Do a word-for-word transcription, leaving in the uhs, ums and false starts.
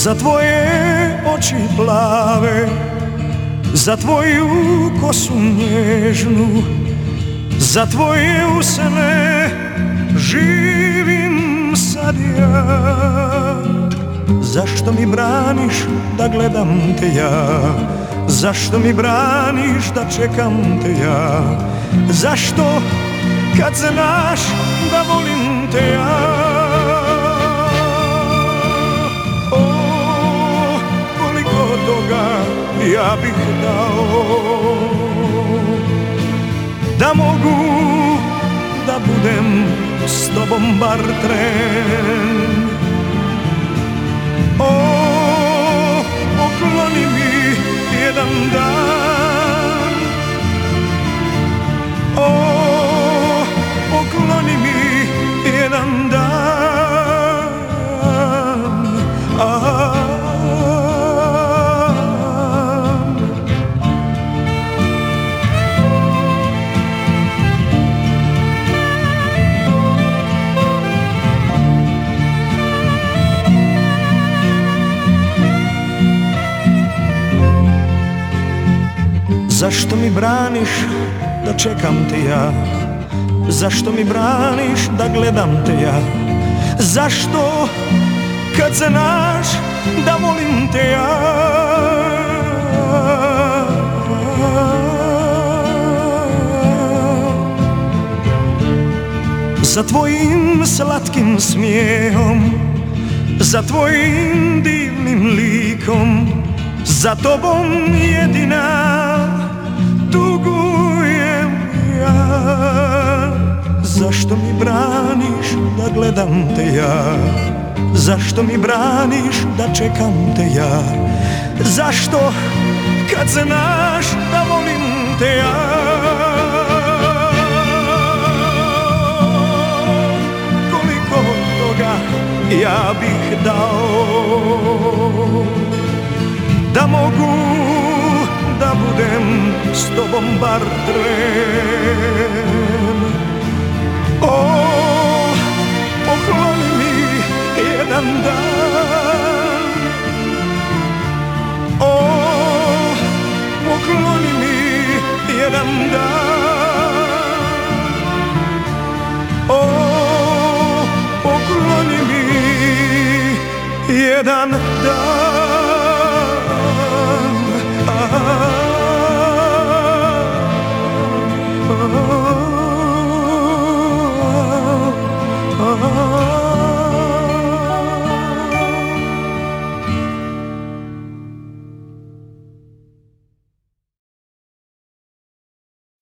za tvoje oči plave, za tvoju kosu nježnu, za tvoje usne živim sad ja. Zašto mi braniš da gledam te ja? Zašto mi braniš da čekam te ja? Zašto kad znaš da volim te ja? O, koliko toga ja bih dao da mogu da budem s tobom bar tren. O, pokloni mi jedan dan. O, pokloni mi jedan dan. Ah. Zašto mi braniš da čekam te ja? Zašto mi braniš da gledam te ja? Zašto kad znaš da volim te ja? Za tvojim slatkim smijehom, za tvojim divnim likom, za tobom jedina tugujem ja. Zašto mi braniš da gledam te ja? Zašto mi braniš da čekam te ja? Zašto kad znaš da volim te ja? Koliko toga ja bih dao da mogu da budem s tobom bar tren. O, pokloni mi jedan dan. O, pokloni mi jedan dan. O, pokloni mi jedan dan.